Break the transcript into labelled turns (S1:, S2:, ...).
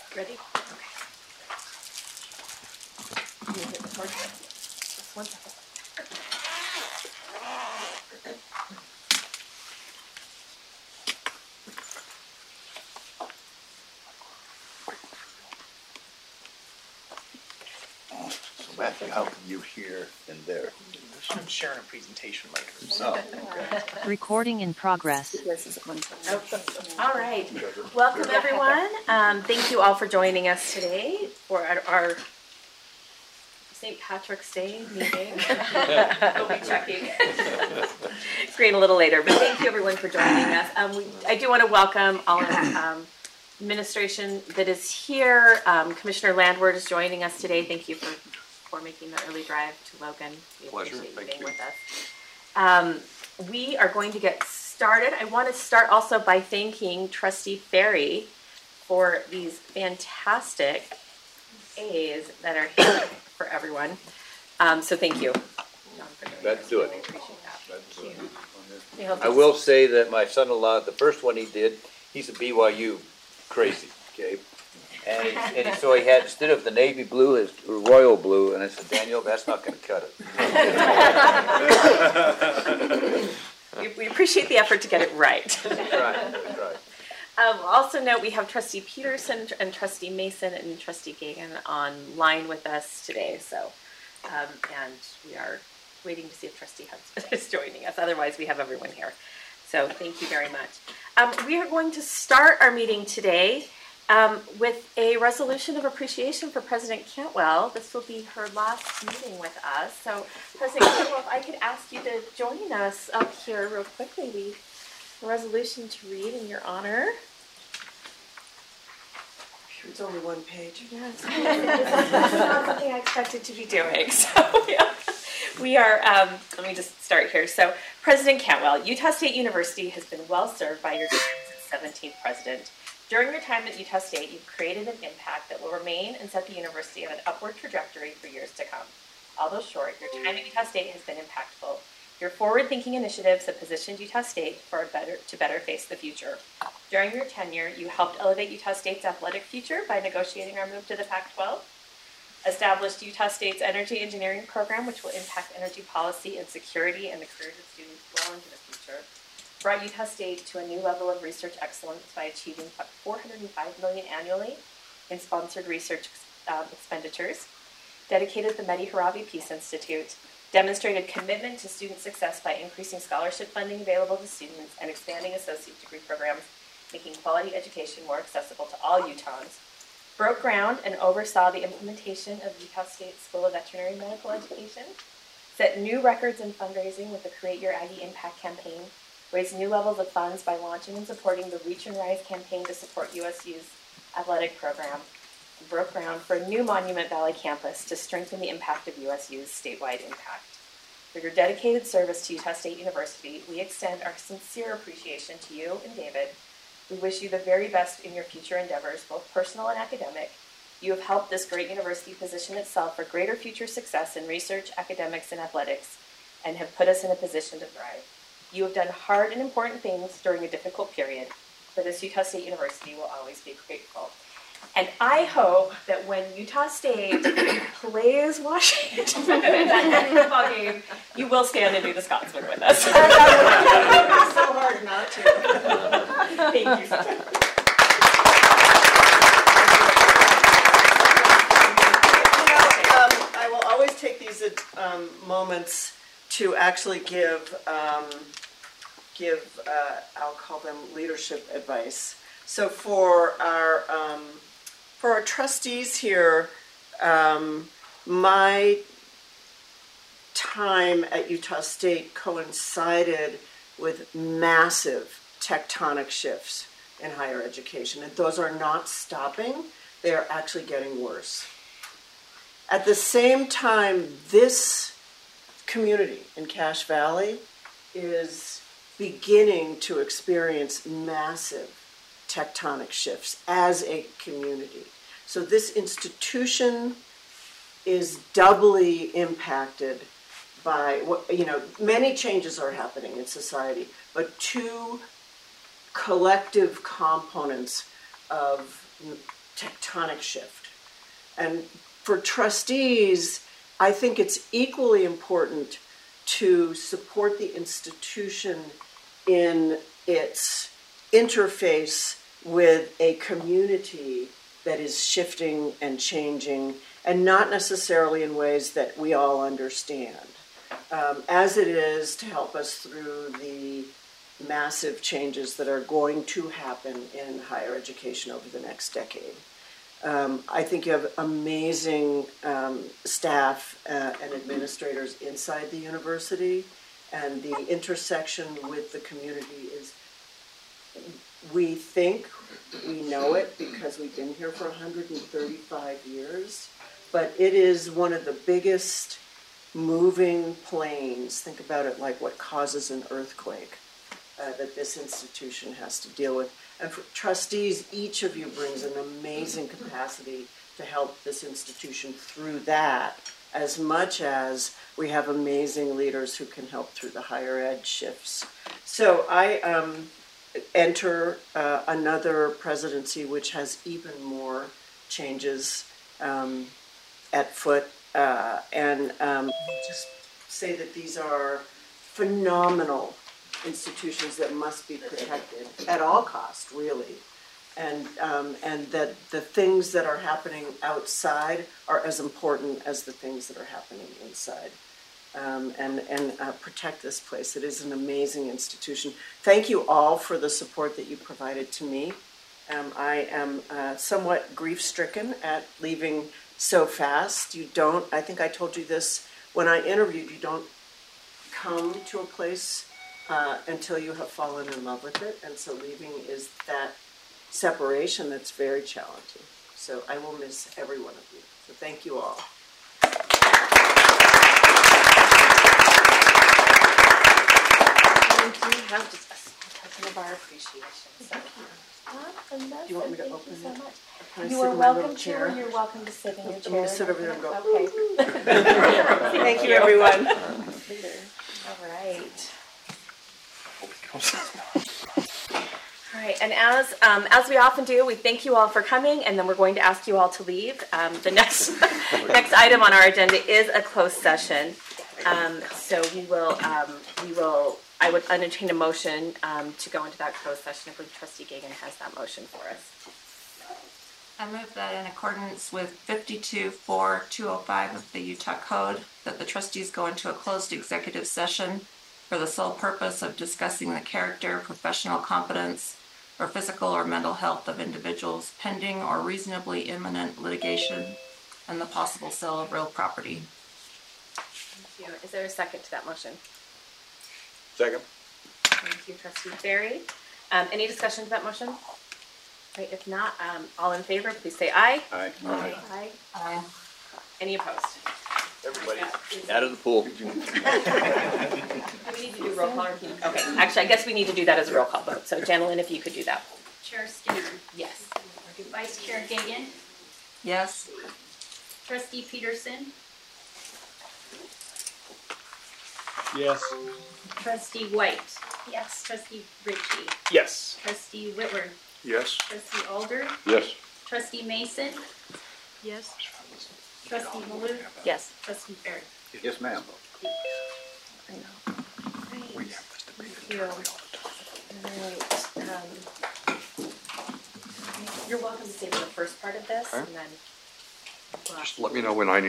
S1: Ready? Okay. Can you hit the torch? Just 1 second.
S2: So Matthew, how come you here and there?
S3: I'm sharing a presentation later.
S2: Oh, okay.
S4: Recording in progress.
S1: All right. Welcome, everyone. Thank you all for joining us today for our St. Patrick's Day meeting. We'll be checking. Screen a little later, but thank you, everyone, for joining us. I do want to welcome all of administration that is here. Commissioner Landward is joining us today. Thank you for making the early drive to Logan. We
S2: Pleasure.
S1: appreciate you
S2: Thank
S1: being
S2: you.
S1: with us. We are going to get started. I want to start also by thanking Trustee Ferry for these fantastic A's that are here for everyone. So thank you, John, for doing
S2: Let's
S1: this.
S2: do it.
S1: Really appreciate that. Thank you.
S2: I will say that my son-in-law, the first one he did, he's a BYU crazy, okay? And so he had, instead of the navy blue, his royal blue, and I said, Daniel, that's not going to cut it.
S1: We appreciate the effort to get it right.
S2: That's right.
S1: Also note we have Trustee Peterson and Trustee Mason and Trustee Gagan online with us today. So, and we are waiting to see if Trustee Hudson is joining us. Otherwise, we have everyone here. So thank you very much. We are going to start our meeting today with a resolution of appreciation for President Cantwell. This will be her last meeting with us. So, President Cantwell, if I could ask you to join us up here real quickly. We have a resolution to read in your honor.
S5: It's only one page.
S1: Yes, that's not something I expected to be doing. So, yeah. We are, let me just start here. So, President Cantwell, Utah State University has been well served by your 17th president. During your time at Utah State, you've created an impact that will remain and set the university on an upward trajectory for years to come. Although short, your time at Utah State has been impactful. Your forward-thinking initiatives have positioned Utah State to better face the future. During your tenure, you helped elevate Utah State's athletic future by negotiating our move to the Pac-12, established Utah State's energy engineering program, which will impact energy policy and security and the careers of students well into the future, brought Utah State to a new level of research excellence by achieving $405 million annually in sponsored research expenditures, dedicated the Mehdi Haravi Peace Institute, demonstrated commitment to student success by increasing scholarship funding available to students and expanding associate degree programs, making quality education more accessible to all Utahns, broke ground and oversaw the implementation of Utah State School of Veterinary Medical Education, set new records in fundraising with the Create Your Aggie Impact campaign, raised new levels of funds by launching and supporting the Reach and Rise campaign to support USU's athletic program, and broke ground for a new Monument Valley campus to strengthen the impact of USU's statewide impact. For your dedicated service to Utah State University, we extend our sincere appreciation to you and David. We wish you the very best in your future endeavors, both personal and academic. You have helped this great university position itself for greater future success in research, academics, and athletics, and have put us in a position to thrive. You have done hard and important things during a difficult period. For this, Utah State University will always be grateful. And I hope that when Utah State plays Washington in that football game, you will stand and do the Scotsman with us.
S5: It's so hard not to.
S1: Thank you.
S5: I will always take these moments to actually give I'll call them leadership advice. So for our trustees here, my time at Utah State coincided with massive tectonic shifts in higher education, and those are not stopping. They are actually getting worse. At the same time, this community in Cache Valley is beginning to experience massive tectonic shifts as a community. So this institution is doubly impacted by many changes are happening in society, but two collective components of tectonic shift. And for trustees, I think it's equally important to support the institution in its interface with a community that is shifting and changing, and not necessarily in ways that we all understand, as it is to help us through the massive changes that are going to happen in higher education over the next decade. I think you have amazing staff and administrators inside the university, and the intersection with the community is, we think we know it because we've been here for 135 years, but it is one of the biggest moving planes. Think about it like what causes an earthquake that this institution has to deal with. And for trustees, each of you brings an amazing capacity to help this institution through that, as much as we have amazing leaders who can help through the higher ed shifts. So I enter another presidency which has even more changes at foot, and just say that these are phenomenal institutions that must be protected at all costs, really, and that the things that are happening outside are as important as the things that are happening inside. And protect this place. It is an amazing institution. Thank you all for the support that you provided to me. I am somewhat grief-stricken at leaving so fast. You don't, I think I told you this when I interviewed, you don't come to a place until you have fallen in love with it. And so leaving is that separation that's very challenging. So I will miss every one of you. So thank you all.
S1: We do have just a small token of our appreciation. So,
S5: Do you want me to open it?
S1: Much.
S5: Can I
S1: You
S5: sit
S1: are
S5: in my little
S1: welcome to,
S5: chair?
S1: or you're welcome to sit in your chair.
S5: I'm going to sit over there and go.
S1: Okay.
S5: Thank you, everyone.
S1: All right. All right, and as we often do, we thank you all for coming, and then we're going to ask you all to leave. The next item on our agenda is a closed session. So I would entertain a motion to go into that closed session. I believe Trustee Gagan has that motion for us.
S6: I move that in accordance with 52-4-205 of the Utah Code, that the trustees go into a closed executive session for the sole purpose of discussing the character, professional competence, or physical or mental health of individuals pending or reasonably imminent litigation and the possible sale of real property.
S1: Thank you. Is there a second to that motion?
S2: Second.
S1: Thank you, Trustee Berry. Any discussion to that motion? Right, if not, all in favor, please say aye.
S2: Aye.
S1: Aye.
S6: Aye.
S1: Any opposed?
S2: Everybody out of the pool.
S1: Do we need to do roll call or can you? Okay, actually, I guess we need to do that as a roll call vote. So, Janelyn, if you could do that.
S7: Chair Skinner.
S1: Yes.
S7: Vice Chair Gagan.
S6: Yes.
S7: Trustee Peterson.
S8: Yes.
S7: Trustee White. Yes. Trustee Ritchie.
S8: Yes.
S7: Trustee Whitworth.
S8: Yes.
S7: Trustee Alder.
S8: Yes.
S7: Trustee Mason.
S6: Yes.
S7: Trustee Muller.
S1: Yes.
S7: Trustee Barrett.
S2: Yes, ma'am.
S1: I know. Great. Thank you. All right. You're welcome to stay for the first part of this,
S8: Okay.
S1: and then.
S8: Just let me know when I need